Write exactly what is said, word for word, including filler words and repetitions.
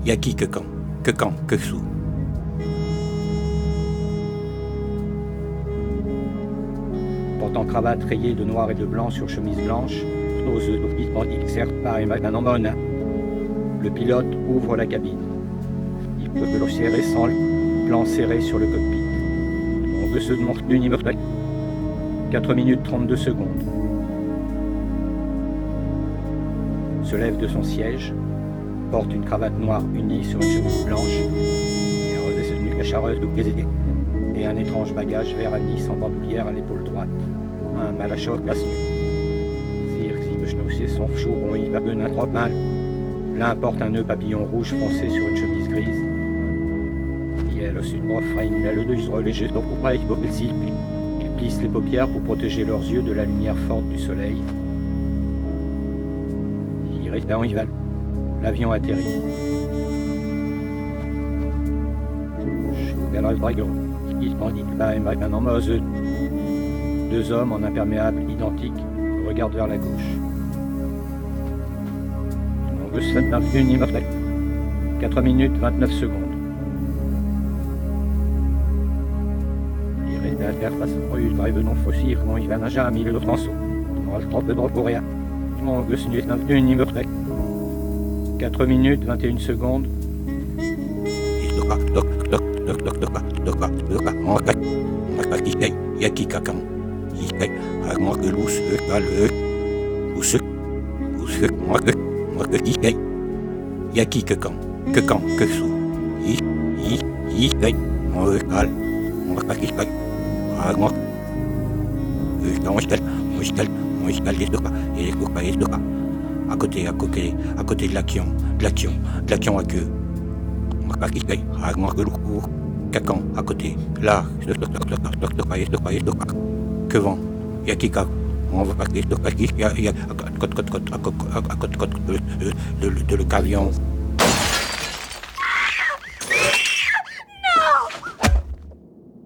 Y'a qui que quand, que quand, que sous. Portant cravate rayée de noir et de blanc sur chemise blanche, ose exerce par un homme. Le pilote ouvre la cabine. Il peut le serrer sans le plan serré sur le cockpit. On veut se demander d'une immortelle. quatre minutes trente-deux secondes. Se lève de son siège, porte une cravate noire unie sur une chemise blanche, et revêt ses tenues cachareuses de Kézédé, et un étrange bagage vert à Nice en bandoulière à l'épaule droite. Un malachoc glace nu. Sire, si me schnossé son chouron, il va ben un trop mal. L'un porte un nœud papillon rouge foncé sur une chemise grise. Et elle aussi une offre une le deux relégé donc pour pas il plisse les paupières pour protéger leurs yeux de la lumière forte du soleil. Il reste dans Ival. L'avion atterrit. Il bandit un homme aux œufs. Deux hommes en imperméable identique regardent vers la gauche. On veut se faire une immortelle. quatre minutes vingt-neuf secondes. Il reste à terre face au rue, il non fossile, comment il va nager à mille autres manceaux. On va le tromper de pour rien. On veut se faire une immortelle. quatre minutes vingt et une secondes. Y'a qui cacan. Moi que l'ous, le ou ce, ou ce, moi que, moi que qui gagne. Y'a qui que quand, que quand, que sous. Yi, yi, yi, gagne. Moi, cal, moi, pas qui gagne. Ah, moi. Moi, je tel, moi, je tel, moi, je tel, les deux pas, et les copains, les deux pas. À côté, à côté, à côté de l'action, de l'action, de l'action à queue. Moi, pas qui gagne. Ah, moi que l'ours, cacan, à côté. Là, je te le que vent, y'a qui cap, on va pas qu'il y a, il y a, à côté, à côté, à côté, à côté, de le camion.